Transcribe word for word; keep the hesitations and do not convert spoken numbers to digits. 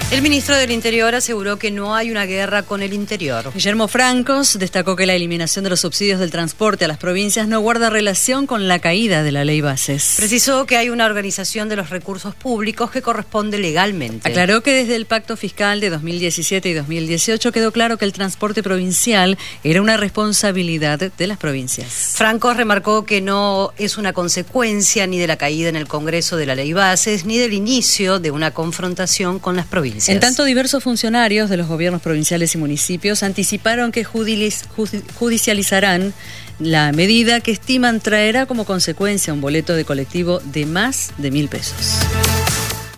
El ministro del Interior aseguró que no hay una guerra con el interior. Guillermo Francos destacó que la eliminación de los subsidios del transporte a las provincias no guarda relación con la caída de la ley Bases. Precisó que hay una organización de los recursos públicos que corresponde legalmente. Aclaró que desde el pacto fiscal de dos mil diecisiete y dos mil dieciocho quedó claro que el transporte provincial era una responsabilidad de las provincias. Francos remarcó que no es una consecuencia ni de la caída en el Congreso de la ley Bases ni del inicio de una confrontación con las provincias. En tanto, diversos funcionarios de los gobiernos provinciales y municipios anticiparon que judicializarán la medida que estiman traerá como consecuencia un boleto de colectivo de más de mil pesos.